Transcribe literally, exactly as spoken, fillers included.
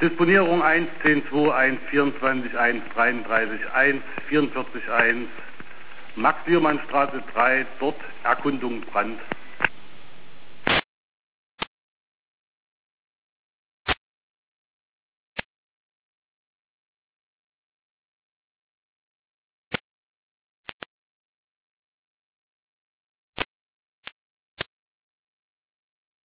Disponierung eins, zehn, zwei, eins, vierundzwanzig, eins, dreiunddreißig, eins, vierundvierzig, eins, Max-Liermann-Straße drei, dort Erkundung Brand.